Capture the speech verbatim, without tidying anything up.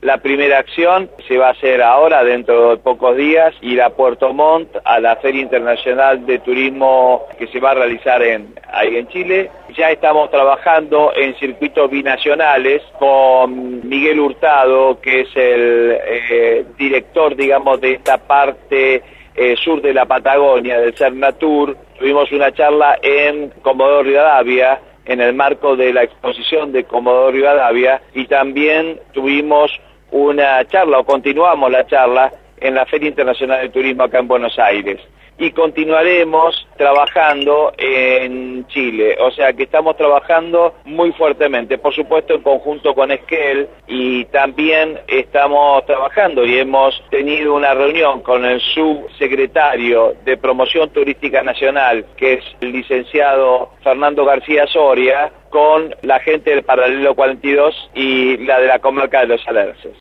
La primera acción se va a hacer ahora, dentro de pocos días, ir a Puerto Montt, a la Feria Internacional de Turismo que se va a realizar en, ahí en Chile. Ya estamos trabajando en circuitos binacionales con Miguel Hurtado, que es el eh, director, digamos, de esta parte eh, sur de la Patagonia, del Cernatur. Tuvimos una charla en Comodoro Rivadavia, en el marco de la exposición de Comodoro Rivadavia, y también tuvimos una charla, o continuamos la charla, en la Feria Internacional de Turismo acá en Buenos Aires. Y continuaremos trabajando en Chile, o sea que estamos trabajando muy fuertemente, por supuesto en conjunto con Esquel, y también estamos trabajando y hemos tenido una reunión con el subsecretario de Promoción Turística Nacional, que es el licenciado Fernando García Soria, con la gente del Paralelo cuarenta y dos y la de la comarca de Los Alerces.